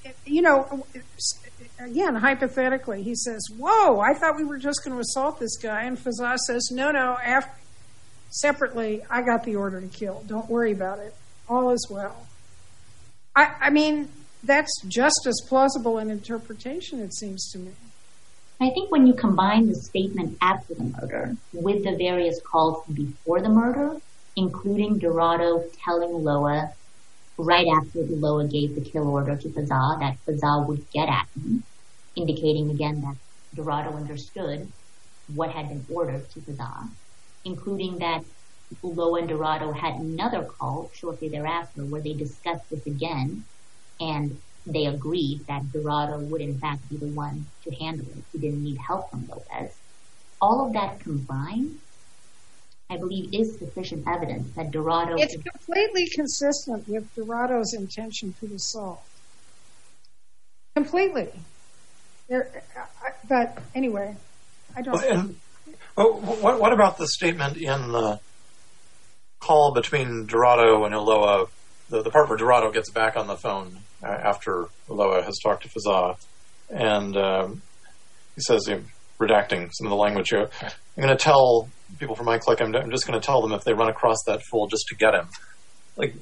again, hypothetically, he says, whoa, I thought we were just going to assault this guy, and Fazal says, no, separately, I got the order to kill. Don't worry about it. All is well. I mean, that's just as plausible an interpretation, it seems to me. I think when you combine the statement after the murder with the various calls before the murder, including Dorado telling Ulloa right after Ulloa gave the kill order to Fazal that Fazal would get at him, indicating again that Dorado understood what had been ordered to Fazal, including that Ulloa and Dorado had another call shortly thereafter where they discussed this again, and they agreed that Dorado would in fact be the one to handle it. He didn't need help from Lopez. All of that combined, I believe, is sufficient evidence that Dorado... It's completely consistent with Dorado's intention to assault. Completely. But anyway, I don't... What about the statement in the call between Dorado and Ulloa, the part where Dorado gets back on the phone after Ulloa has talked to Fazal, and he says, redacting some of the language here, I'm going to tell people from my clique, I'm just going to tell them if they run across that fool just to get him. Like,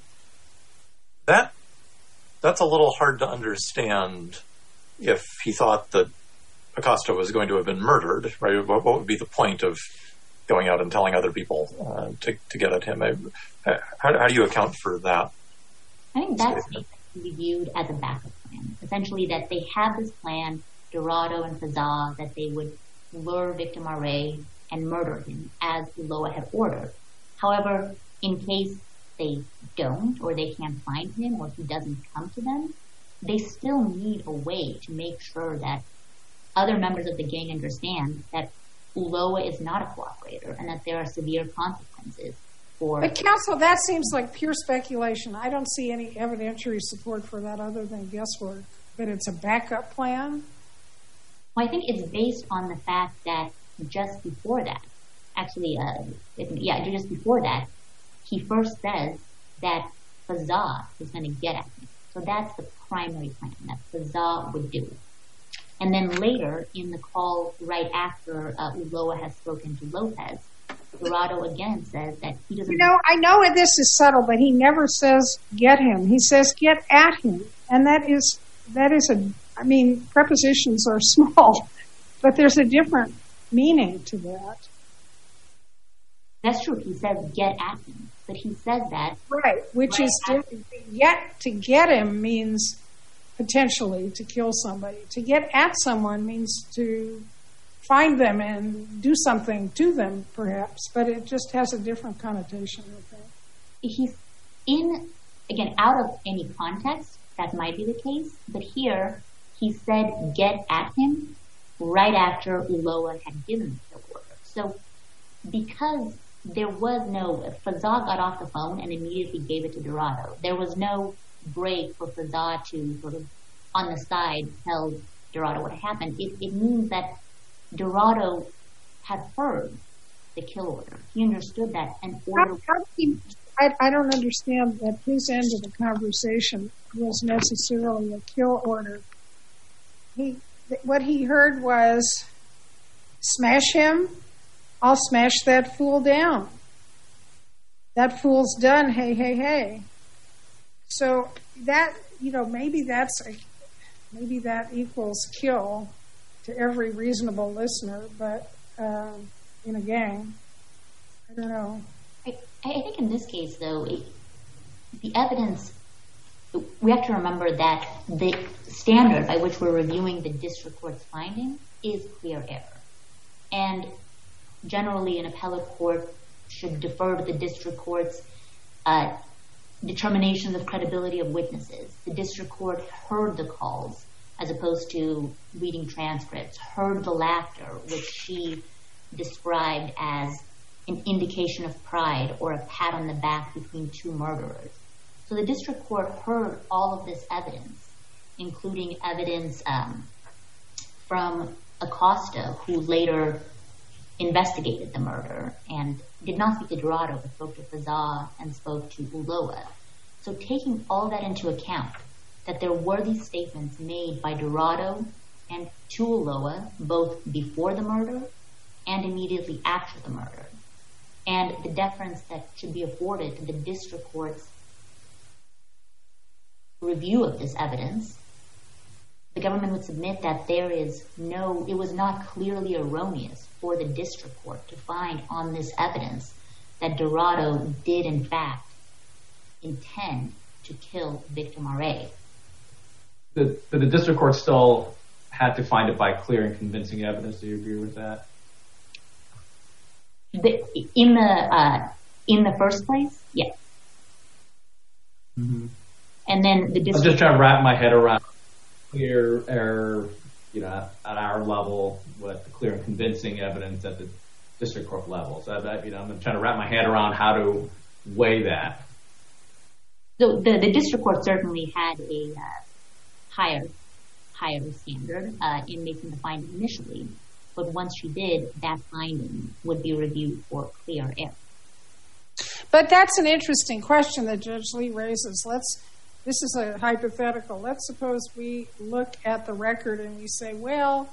that's a little hard to understand if he thought that Acosta was going to have been murdered, right? What would be the point of going out and telling other people to get at him? How do you account for that? I think that's to be viewed as a backup plan. Essentially, that they have this plan, Dorado and Fazal, that they would lure Victim R.A. and murder him, as Ulloa had ordered. However, in case they don't, or they can't find him, or he doesn't come to them, they still need a way to make sure that other members of the gang understand that Ulloa is not a cooperator and that there are severe consequences for... But counsel, that seems like pure speculation. I don't see any evidentiary support for that other than guesswork. But it's a backup plan? Well, I think it's based on the fact that just before that, just before that, he first says that Fazal is going to get at him. So that's the primary plan, that Fazal would do. And then later, in the call right after Ulloa has spoken to Lopez, Dorado again says that he doesn't... I know this is subtle, but he never says get him. He says get at him. And that is prepositions are small, but there's a different meaning to that. That's true. He says get at him, but he says that... Right, which is different. To get him means potentially to kill somebody. To get at someone means to find them and do something to them, perhaps, but it just has a different connotation, I think. Again, out of any context, that might be the case, but here he said get at him right after Ulloa had given the order. So because there was no, Fazzah got off the phone and immediately gave it to Dorado. There was no break for Fazzah to sort of on the side tell Dorado what happened. It means that Dorado had heard the kill order. He understood that and ordered. I don't understand that his end of the conversation was necessarily a kill order. What he heard was, smash him, I'll smash that fool down. That fool's done, hey, hey, hey. So that, maybe that equals kill to every reasonable listener, but in a gang, I don't know. I think in this case, though, the evidence, we have to remember that the standard by which we're reviewing the district court's finding is clear error. And generally, an appellate court should defer to the district court's determinations of credibility of witnesses. The district court heard the calls as opposed to reading transcripts, heard the laughter, which she described as an indication of pride or a pat on the back between two murderers. So the district court heard all of this evidence, including evidence from Acosta, who later investigated the murder and did not speak to Dorado, but spoke to Fazzah and spoke to Ulloa. So taking all that into account, that there were these statements made by Dorado and to Ulloa, both before the murder and immediately after the murder, and the deference that should be afforded to the district court's review of this evidence, the government would submit that it was not clearly erroneous for the district court to find on this evidence that Dorado did in fact intend to kill victim R.A. The district court still had to find it by clear and convincing evidence. Do you agree with that? In the first place, yes. Mm-hmm. And then the district. I'm just trying to wrap my head around clear error, at our level, what the clear and convincing evidence at the district court level. So I'm trying to wrap my head around how to weigh that. So the district court certainly had a higher standard in making the finding initially, but once she did, that finding would be reviewed for clear error. But that's an interesting question that Judge Lee raises. This is a hypothetical. Let's suppose we look at the record and we say, well,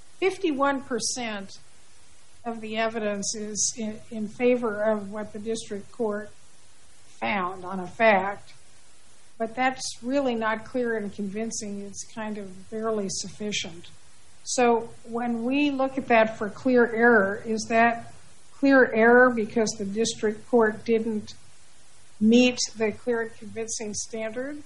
51% of the evidence is in favor of what the district court found on a fact, but that's really not clear and convincing. It's kind of barely sufficient. So when we look at that for clear error, is that clear error because the district court didn't meet the clear and convincing standard?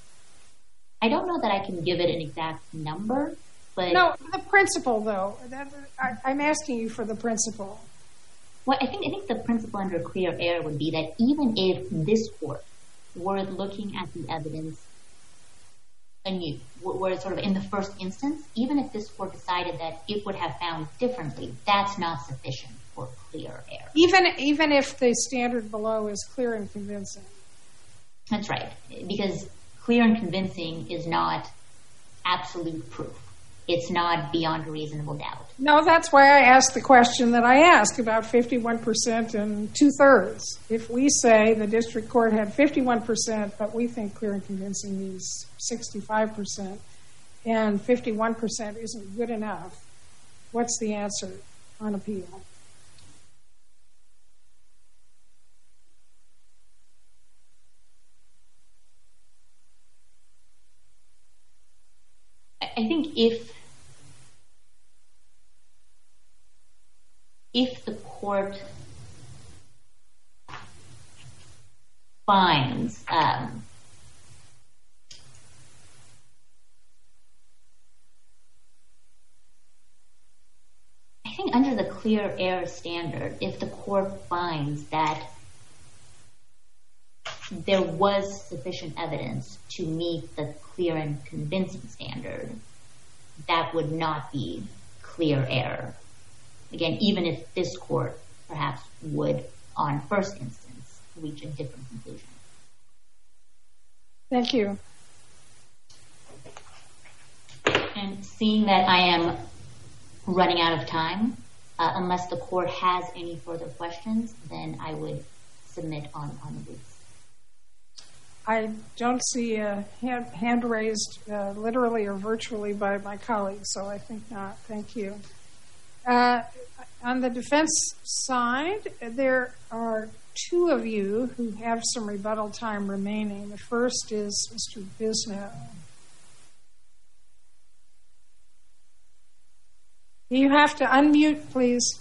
I don't know that I can give it an exact number, but... No, the principle, though. I'm asking you for the principle. Well, I think the principle under clear error would be that even if this court were looking at the evidence anew, were sort of in the first instance, even if this court decided that it would have found differently, that's not sufficient for clear error. Even if the standard below is clear and convincing? That's right, because clear and convincing is not absolute proof. It's not beyond a reasonable doubt. No, that's why I asked the question that I asked about 51% and two-thirds. If we say the district court had 51%, but we think clear and convincing means 65%, and 51% isn't good enough, what's the answer on appeal? I think if the court finds I think under the clear error standard, if the court finds that there was sufficient evidence to meet the clear and convincing standard, that would not be clear error. Again, even if this court perhaps would on first instance reach a different conclusion. Thank you. And seeing that I am running out of time, unless the court has any further questions, then I would submit on the briefs. I don't see a hand raised literally or virtually by my colleagues, so I think not. Thank you. On the defense side, there are two of you who have some rebuttal time remaining. The first is Mr. Bisno. You have to unmute, please.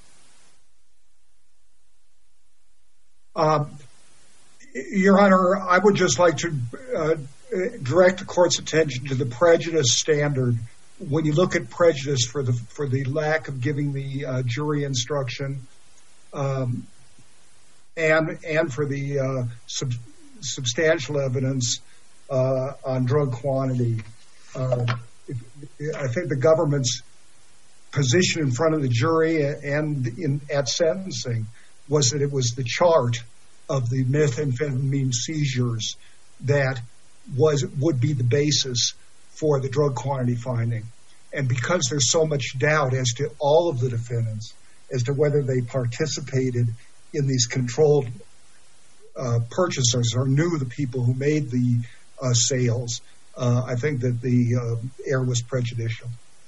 Your Honor, I would just like to direct the court's attention to the prejudice standard. When you look at prejudice for the lack of giving the jury instruction, and for the substantial evidence on drug quantity, I think the government's position in front of the jury and at sentencing was that it was the chart of the methamphetamine seizures that would be the basis for the drug quantity finding. And because there's so much doubt as to all of the defendants, as to whether they participated in these controlled purchasers or knew the people who made the sales, I think that the error was prejudicial.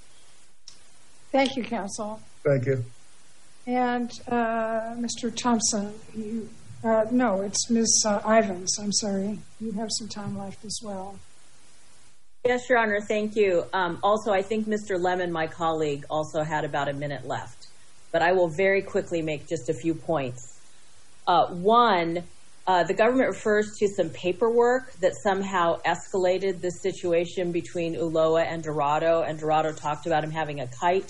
Thank you, counsel. Thank you. And Mr. Thompson, no, it's Ms. Ivins. I'm sorry. You have some time left as well. Yes, Your Honor. Thank you. Also, I think Mr. Lemon, my colleague, also had about a minute left. But I will very quickly make just a few points. One, the government refers to some paperwork that somehow escalated the situation between Ulloa and Dorado talked about him having a kite.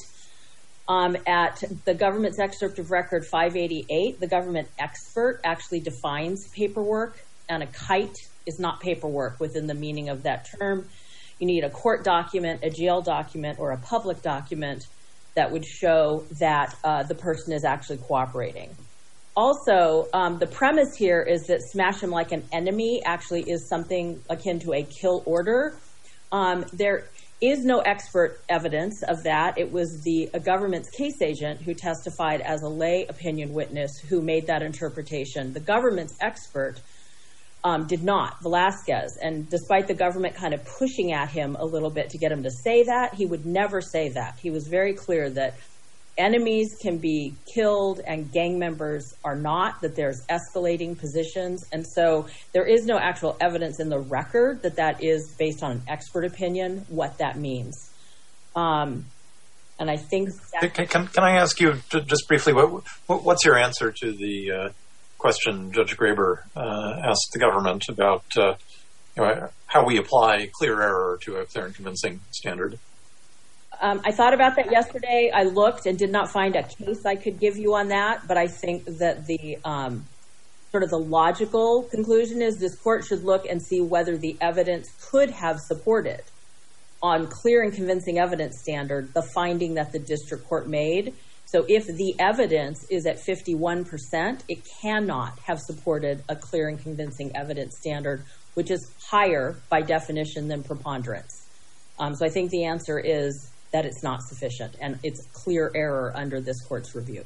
At the government's excerpt of record 588, the government expert actually defines paperwork, and a kite is not paperwork within the meaning of that term. You need a court document, a jail document, or a public document that would show that the person is actually cooperating. Also, the premise here is that smash him like an enemy actually is something akin to a kill order. There is no expert evidence of that. It was the government's case agent who testified as a lay opinion witness who made that interpretation. The government's expert did not, Velasquez. And despite the government kind of pushing at him a little bit to get him to say that, he would never say that. He was very clear that enemies can be killed and gang members are not, that there's escalating positions. And so there is no actual evidence in the record that is based on an expert opinion, what that means. And I think that... Can I ask you just briefly, what's your answer to the question Judge Graber asked the government about how we apply clear error to a clear and convincing standard? I thought about that yesterday. I looked and did not find a case I could give you on that, but I think that the sort of the logical conclusion is this court should look and see whether the evidence could have supported on clear and convincing evidence standard the finding that the district court made. So if the evidence is at 51%, it cannot have supported a clear and convincing evidence standard, which is higher by definition than preponderance. So I think the answer is that it's not sufficient, and it's clear error under this court's review.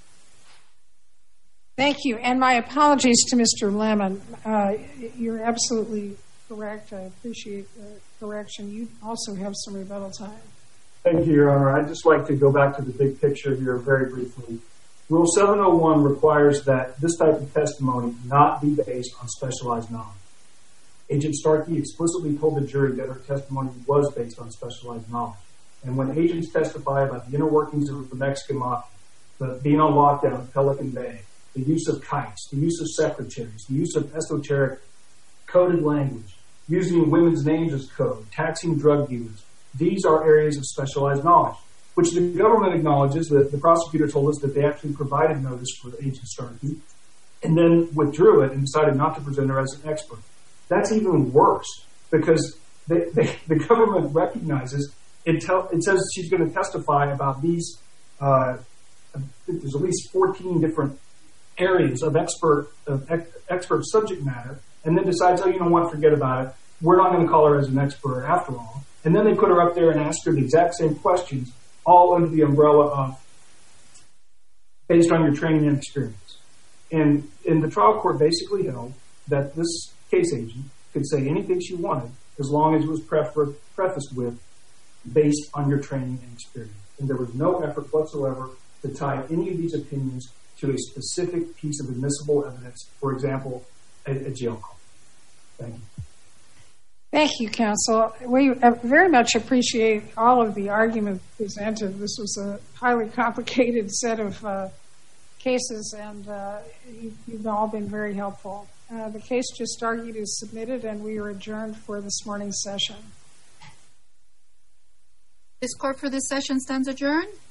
Thank you, and my apologies to Mr. Lemon. You're absolutely correct. I appreciate the correction. You also have some rebuttal time. Thank you, Your Honor. I'd just like to go back to the big picture here very briefly. Rule 701 requires that this type of testimony not be based on specialized knowledge. Agent Starkey explicitly told the jury that her testimony was based on specialized knowledge. And when agents testify about the inner workings of the Mexican mafia, being on lockdown in Pelican Bay, the use of kites, the use of secretaries, the use of esoteric coded language, using women's names as code, taxing drug dealers, these are areas of specialized knowledge, which the government acknowledges. That the prosecutor told us that they actually provided notice for Agent Starkey and then withdrew it and decided not to present her as an expert. That's even worse because the government recognizes it says she's going to testify about these. There's at least 14 different areas of expert subject matter, and then decides, oh, you know what, forget about it. We're not going to call her as an expert after all. And then they put her up there and ask her the exact same questions, all under the umbrella of based on your training and experience. And the trial court basically held that this case agent could say anything she wanted as long as it was prefaced with based on your training and experience. And there was no effort whatsoever to tie any of these opinions to a specific piece of admissible evidence, for example, a jail call. Thank you. Thank you, counsel. We very much appreciate all of the argument presented. This was a highly complicated set of cases, and you've all been very helpful. The case just argued is submitted, and we are adjourned for this morning's session. This court for this session stands adjourned.